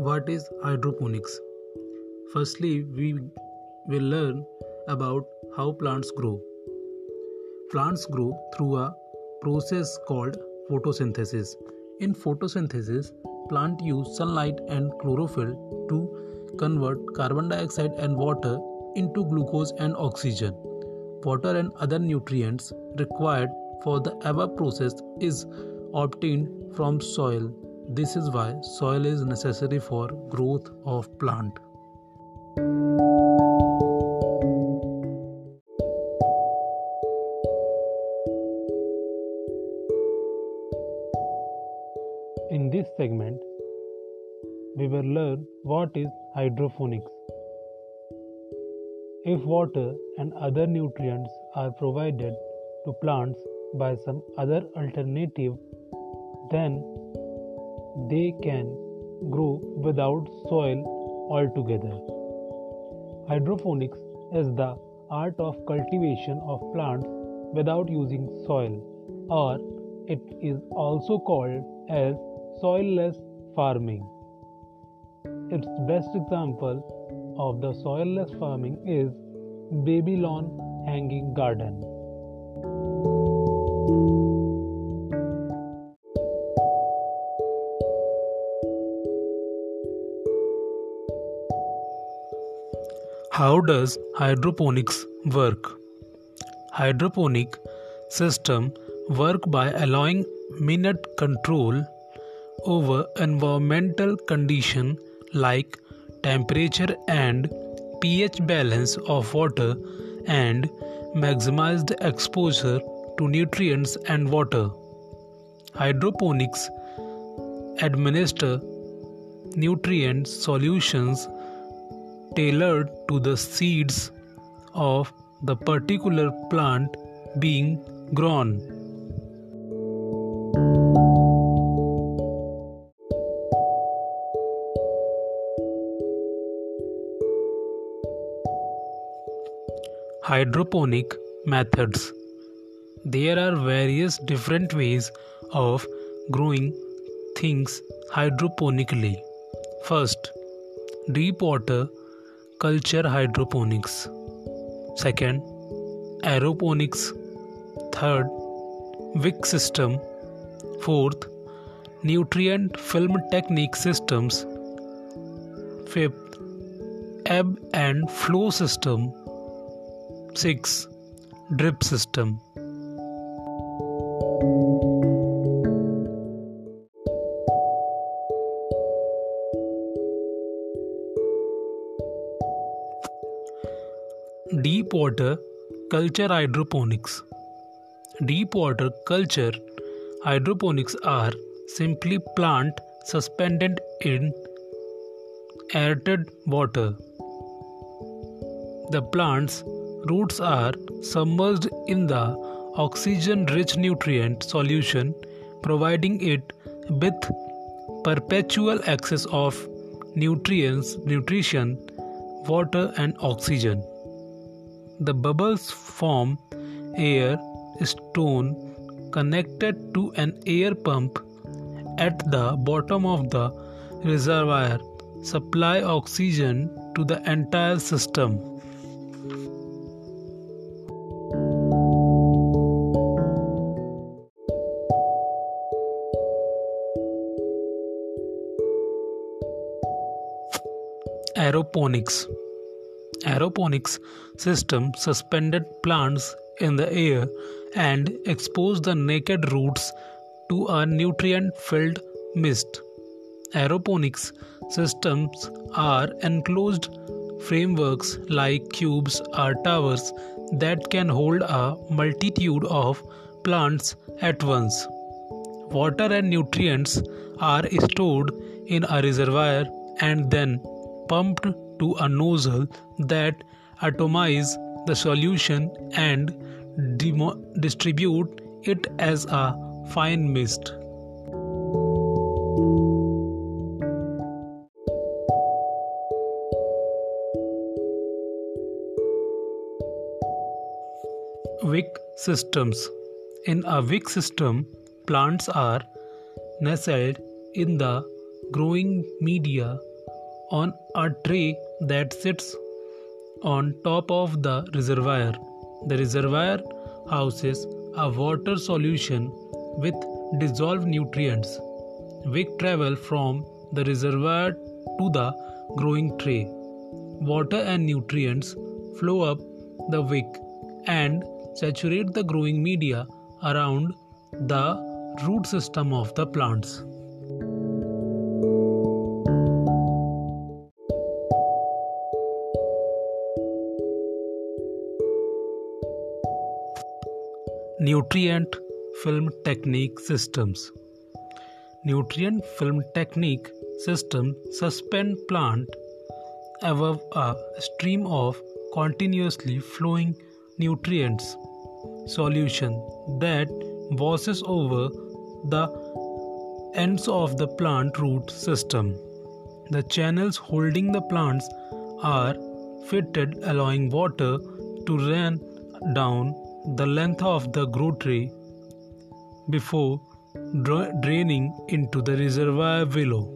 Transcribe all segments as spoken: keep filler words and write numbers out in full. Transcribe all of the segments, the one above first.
What is hydroponics? Firstly, we will learn about how plants grow. Plants grow through a process called photosynthesis. In photosynthesis, plants use sunlight and chlorophyll to convert carbon dioxide and water into glucose and oxygen. Water and other nutrients required for the above process is obtained from soil. This is why soil is necessary for growth of plant. In this segment, we will learn what is hydroponics. If water and other nutrients are provided to plants by some other alternative, then they can grow without soil altogether. Hydroponics is the art of cultivation of plants without using soil, or it is also called as soilless farming. Its best example of the soilless farming is Babylon hanging garden. How does hydroponics work? Hydroponic system work by allowing minute control over environmental condition like temperature and pH balance of water and maximize the exposure to nutrients and water. Hydroponics administer nutrient solutions tailored to the seeds of the particular plant being grown. Hydroponic methods. There are various different ways of growing things hydroponically. First, deep water culture hydroponics. Second, aeroponics. Third, wick system. Fourth, nutrient film technique systems. Fifth, ebb and flow system. Six. Drip system. Deep water culture hydroponics. Deep water culture hydroponics are simply plant suspended in aerated water. The plant's roots are submerged in the oxygen-rich nutrient solution, providing it with perpetual access of nutrients, nutrition, water and oxygen. The bubbles form air stone connected to an air pump at the bottom of the reservoir, supply oxygen to the entire system. Aeroponics. Aeroponics system suspended plants in the air and expose the naked roots to a nutrient-filled mist. Aeroponics systems are enclosed frameworks like cubes or towers that can hold a multitude of plants at once. Water and nutrients are stored in a reservoir and then pumped to a nozzle that atomize the solution and demo- distribute it as a fine mist. Wick systems. In a wick system, plants are nestled in the growing media on a tray that sits on top of the reservoir. The reservoir houses a water solution with dissolved nutrients. Wick travel from the reservoir to the growing tray. Water and nutrients flow up the wick and saturate the growing media around the root system of the plants. Nutrient film technique systems. Nutrient film technique system suspend plant above a stream of continuously flowing nutrients solution that washes over the ends of the plant root system. The channels holding the plants are fitted, allowing water to run down the length of the grow tray before dra- draining into the reservoir below.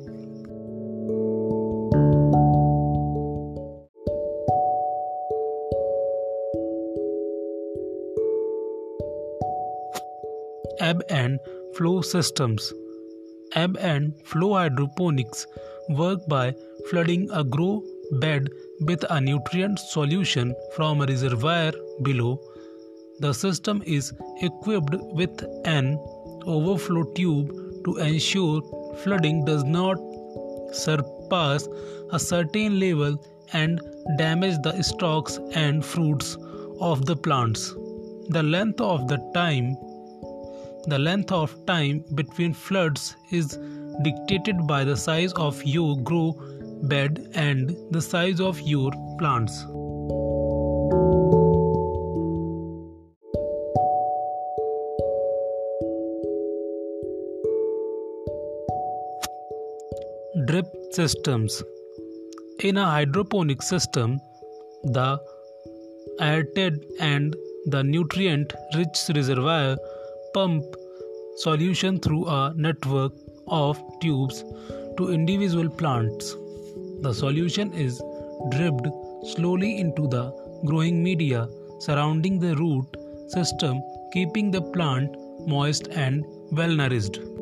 Ebb and flow systems. Ebb and flow hydroponics work by flooding a grow bed with a nutrient solution from a reservoir below. The system is equipped with an overflow tube to ensure flooding does not surpass a certain level and damage the stalks and fruits of the plants. The length of the time The length of time between floods is dictated by the size of your grow bed and the size of your plants. Drip systems. In a hydroponic system, the aerated and the nutrient-rich reservoir pump solution through a network of tubes to individual plants. The solution is dripped slowly into the growing media surrounding the root system, keeping the plant moist and well nourished.